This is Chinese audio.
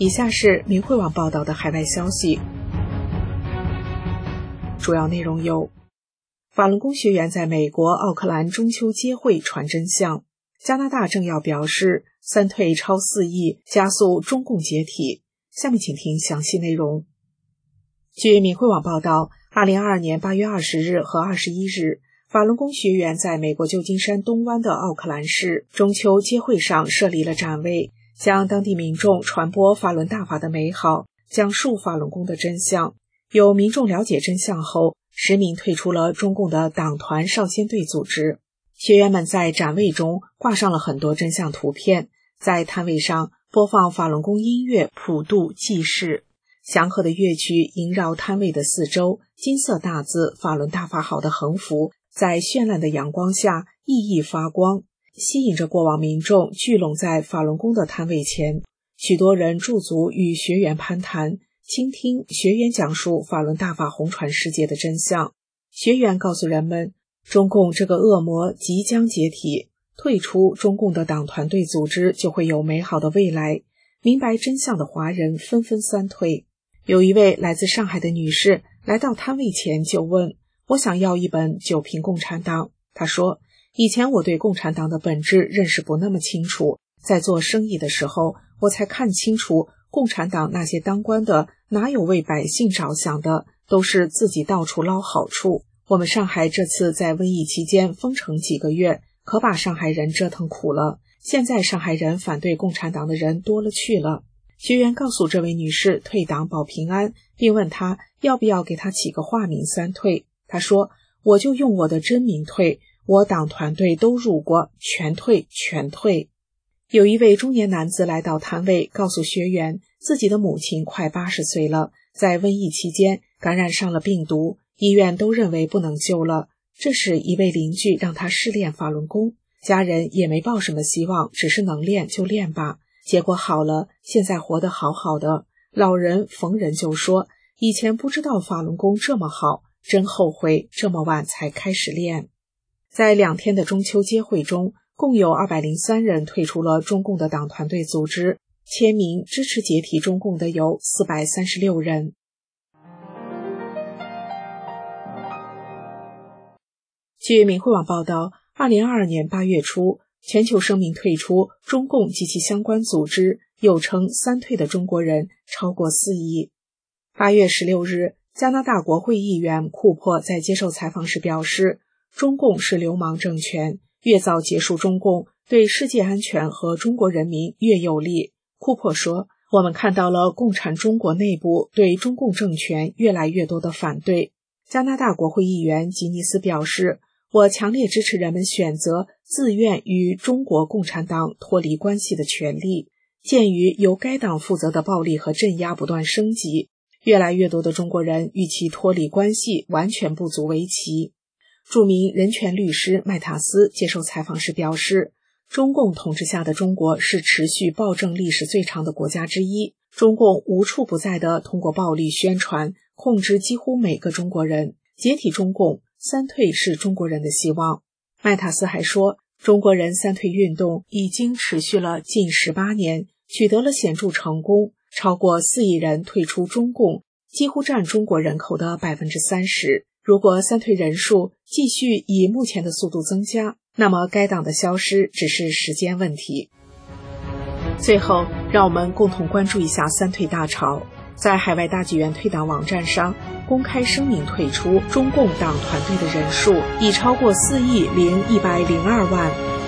以下是明慧网报道的海外消息，主要内容有：法轮功学员在美国奥克兰中秋接会传真相；加拿大政要表示三退超4亿，加速中共解体。下面请听详细内容。据明慧网报道，2022年8月20日和21日，法轮功学员在美国旧金山东湾的奥克兰市中秋接会上设立了展位，向当地民众传播法轮大法的美好，讲述法轮功的真相。有民众了解真相后，实名退出了中共的党团少先队组织。学员们在展位中挂上了很多真相图片，在摊位上播放法轮功音乐普渡济世，祥和的乐曲萦绕摊位的四周，金色大字法轮大法好的横幅在绚烂的阳光下熠熠发光，吸引着过往民众聚拢在法轮功的摊位前。许多人驻足与学员攀谈，倾听学员讲述法轮大法红传世界的真相。学员告诉人们，中共这个恶魔即将解体，退出中共的党团队组织就会有美好的未来。明白真相的华人纷纷三退。有一位来自上海的女士来到摊位前就问，我想要一本《九评共产党》。她说，以前我对共产党的本质认识不那么清楚，在做生意的时候我才看清楚，共产党那些当官的哪有为百姓着想的，都是自己到处捞好处。我们上海这次在瘟疫期间封城几个月，可把上海人折腾苦了，现在上海人反对共产党的人多了去了。学员告诉这位女士退党保平安，并问她要不要给她起个化名三退。她说，我就用我的真名退，我党团队都入过，全退全退。有一位中年男子来到摊位，告诉学员自己的母亲快80岁了，在瘟疫期间感染上了病毒，医院都认为不能救了。这时一位邻居让他试练法轮功，家人也没抱什么希望，只是能练就练吧。结果好了，现在活得好好的。老人逢人就说，以前不知道法轮功这么好，真后悔这么晚才开始练。在2天的中秋接会中，共有203人退出了中共的党团队组织，签名支持解体中共的有436人。据明慧网报道，2022年8月初，全球声明退出中共及其相关组织，又称三退的中国人超过4亿。8月16日，加拿大国会议员库珀在接受采访时表示，中共是流氓政权，越早结束中共，对世界安全和中国人民越有利。库珀说，我们看到了共产中国内部对中共政权越来越多的反对。加拿大国会议员吉尼斯表示，我强烈支持人们选择自愿与中国共产党脱离关系的权利。鉴于由该党负责的暴力和镇压不断升级，越来越多的中国人与其脱离关系完全不足为奇。著名人权律师麦塔斯接受采访时表示，中共统治下的中国是持续暴政历史最长的国家之一，中共无处不在地通过暴力宣传控制几乎每个中国人，解体中共三退是中国人的希望。麦塔斯还说，中国人三退运动已经持续了近18年，取得了显著成功，超过4亿人退出中共，几乎占中国人口的30%。如果三退人数继续以目前的速度增加，那么该党的消失只是时间问题。最后，让我们共同关注一下三退大潮。在海外大纪元退党网站上，公开声明退出中共党团队的人数已超过4亿0.102万。